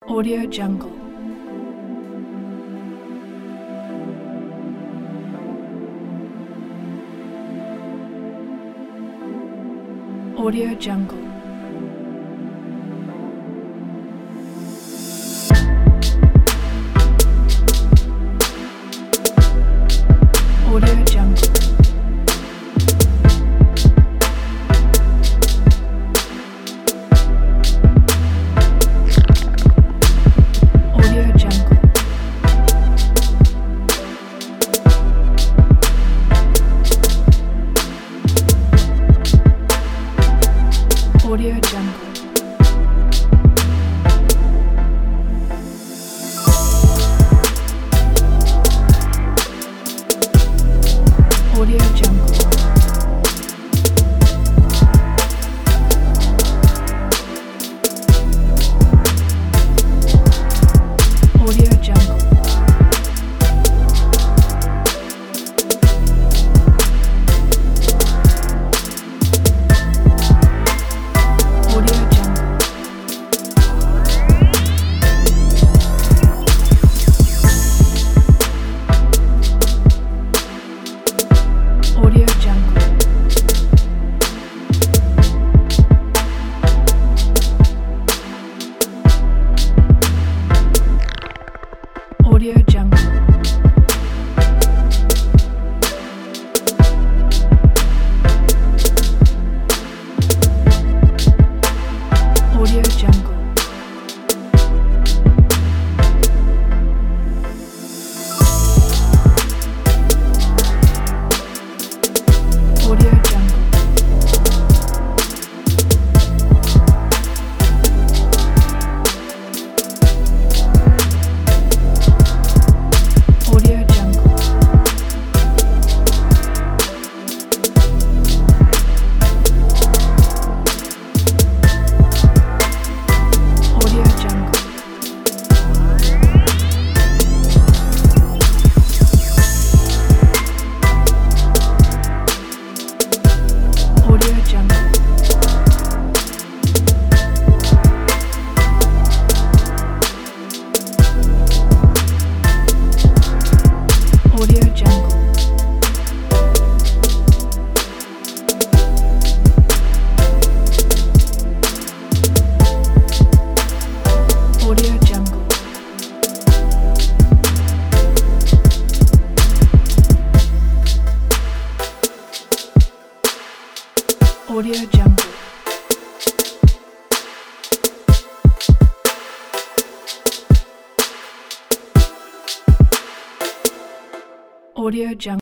Audio Jungle. Audio Jungle. Audio Jungle. Audio Jungle. Audio Jungle. Audio Jungle. Audio Jungle. Audio Jungle. Audio Jungle. Audio Jungle. Audio Jungle. Audio Jungle. Audio Jungle. Audio Jungle. Audio Jungle. Audio Jungle. Audio Jungle. Audio Jungle. Audio Jungle.